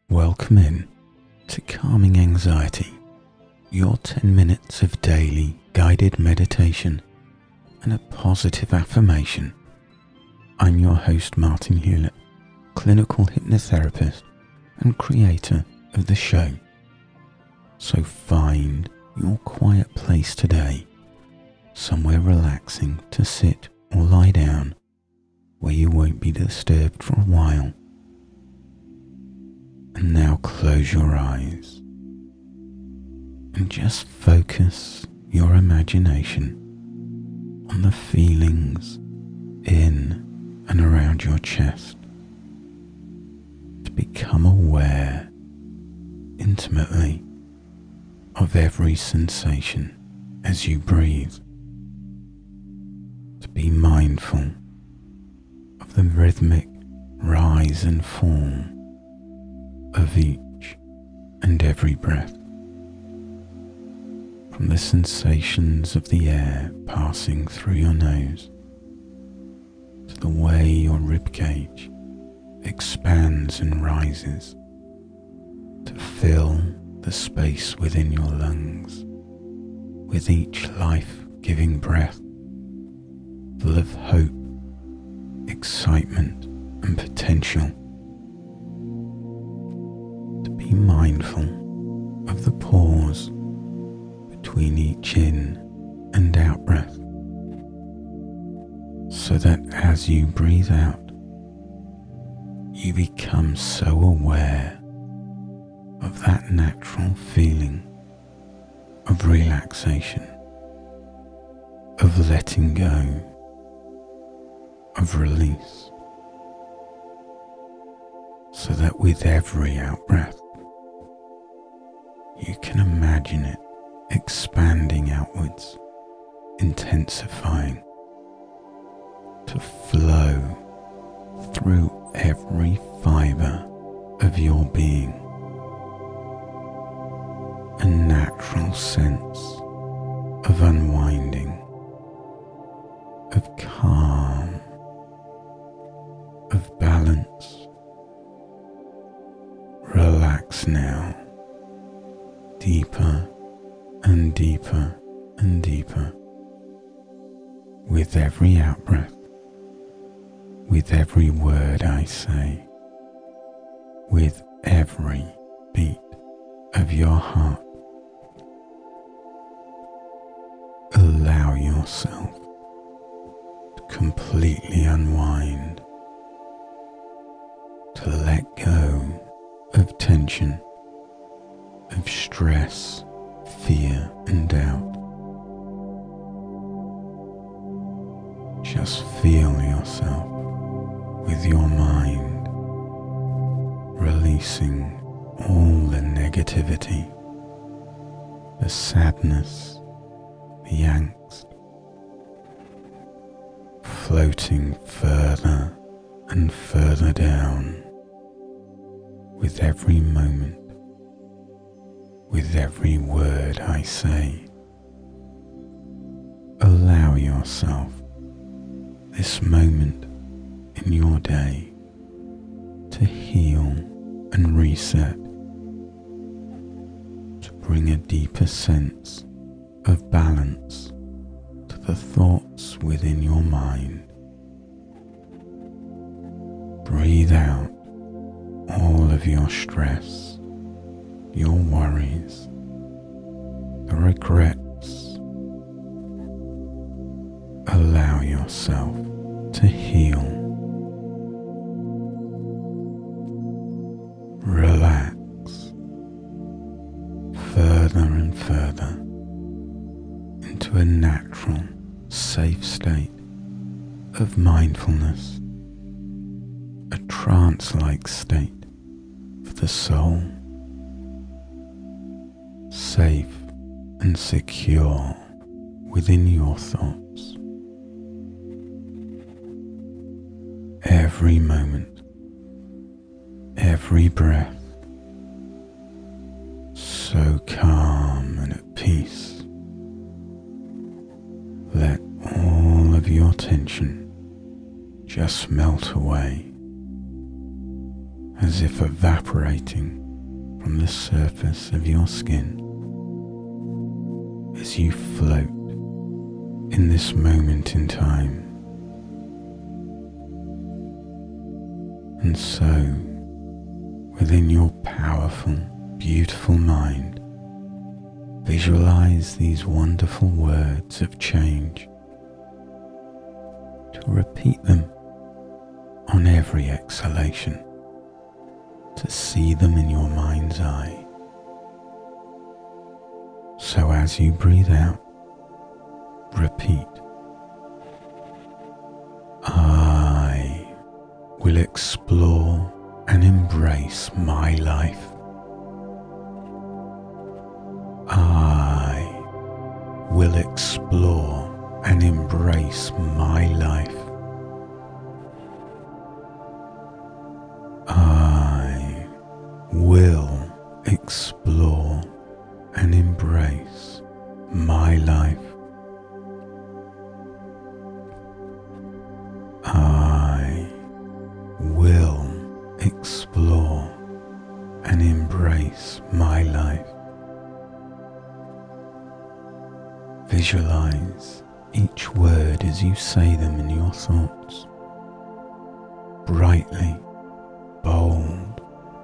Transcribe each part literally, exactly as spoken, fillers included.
Welcome in to Calming Anxiety, your ten minutes of daily guided meditation and a positive affirmation. I'm your host, Martin Hewlett, clinical hypnotherapist and creator of the show. So find your quiet place today, somewhere relaxing to sit or lie down, where you won't be disturbed for a while. And now close your eyes and just focus your imagination on the feelings in and around your chest, to become aware intimately of every sensation as you breathe, to be mindful of the rhythmic rise and fall of each and every breath, from the sensations of the air passing through your nose to the way your ribcage expands and rises to fill the space within your lungs with each life-giving breath, full of hope, excitement and potential. To be mindful of the pause between each in and out breath, so that as you breathe out, you become so aware of that natural feeling of relaxation, of letting go, of release, so that with every out-breath, you can imagine it expanding outwards, intensifying, to flow through every fibre of your being. A natural sense of unwinding, of calm, of balance. Relax now, deeper and deeper and deeper, with every out-breath, with every word I say, with every beat of your heart. Allow yourself to completely unwind, to let go of tension, of stress, fear and doubt. Just feel yourself with your mind releasing all the negativity, the sadness, the angst, floating further and further down with every moment, with every word I say. Allow yourself this moment in your day to heal and reset, to bring a deeper sense of balance to the thoughts within your mind. Breathe out all of your stress, your worries, the regrets. Allow yourself to heal. Relax further and further into a natural, safe state of mindfulness, a trance-like state for the soul, safe and secure within your thoughts. Every moment, every breath, so calm and at peace. Let all of your tension just melt away as if evaporating from the surface of your skin as you float in this moment in time. And so, within your powerful, beautiful mind, visualize these wonderful words of change. To repeat them on every exhalation, to see them in your mind's eye. So as you breathe out, repeat, I will explore and embrace my life. I will explore and embrace my life. I will explore and embrace my life. I will explore and embrace my life. Visualize each word as you say them in your thoughts, brightly, bold,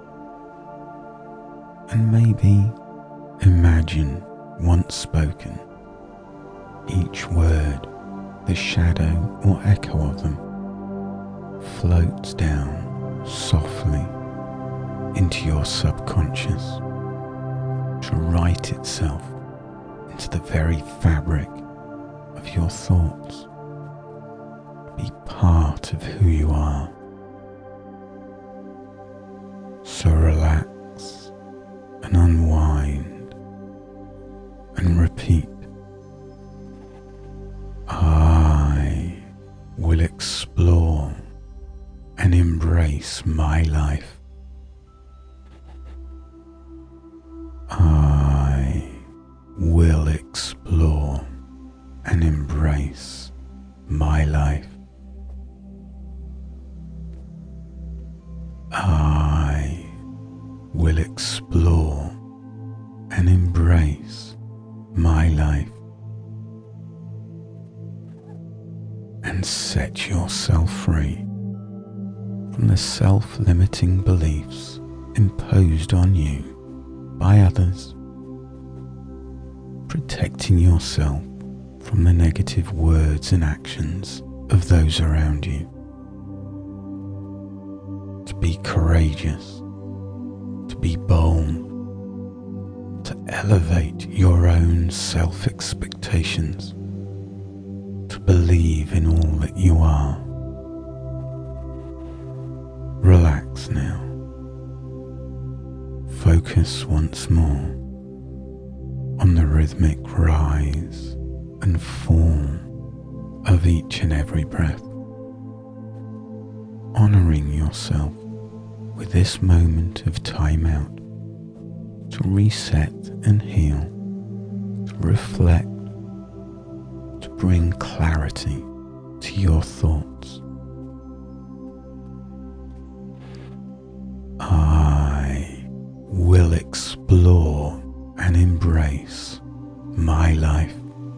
and maybe imagine once spoken, each word, the shadow or echo of them, floats down softly into your subconscious to write itself into the very fabric of your thoughts, be part of who you are. So relax and unwind and repeat, I will explore and embrace my life. I will explore and embrace my life. I will explore and embrace my life. And set yourself free from the self-limiting beliefs imposed on you by others, protecting yourself from the negative words and actions of those around you. To be courageous, to be bold, to elevate your own self-expectations, to believe in all that you are. Relax now. Focus once more on the rhythmic rise and fall of each and every breath, honoring yourself with this moment of time out to reset and heal, to reflect, to bring clarity to your thoughts. I will explore and embrace my life.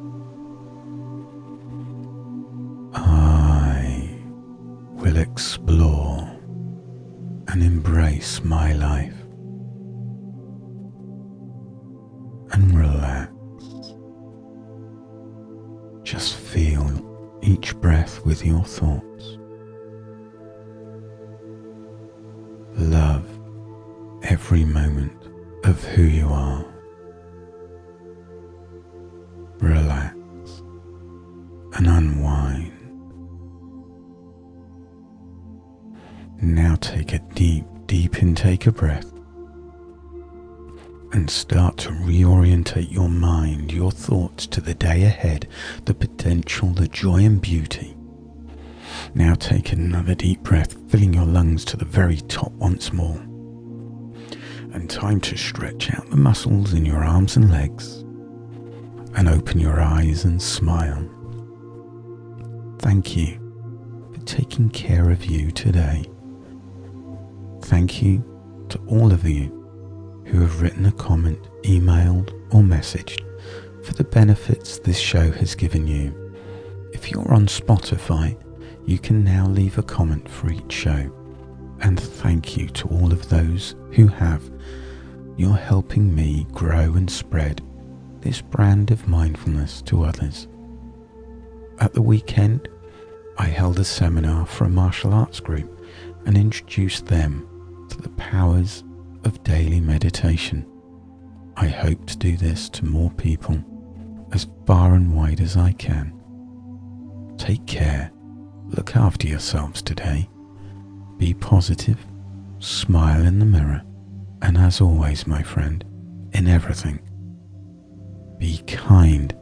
I will explore and embrace my life. And relax. Just feel each breath with your thoughts. Love every moment of who you are. Relax and unwind. Now take a deep, deep intake of breath and start to reorientate your mind, your thoughts to the day ahead, the potential, the joy and beauty. Now take another deep breath, filling your lungs to the very top once more. And time to stretch out the muscles in your arms and legs and open your eyes and smile. Thank you for taking care of you today. Thank you to all of you who have written a comment, emailed or messaged for the benefits this show has given you. If you're on Spotify, you can now leave a comment for each show. And thank you to all of those who have. You're helping me grow and spread this brand of mindfulness to others. At the weekend, I held a seminar for a martial arts group and introduced them to the powers of daily meditation. I hope to do this to more people as far and wide as I can. Take care, look after yourselves today, be positive, smile in the mirror, and as always, my friend, in everything, be kind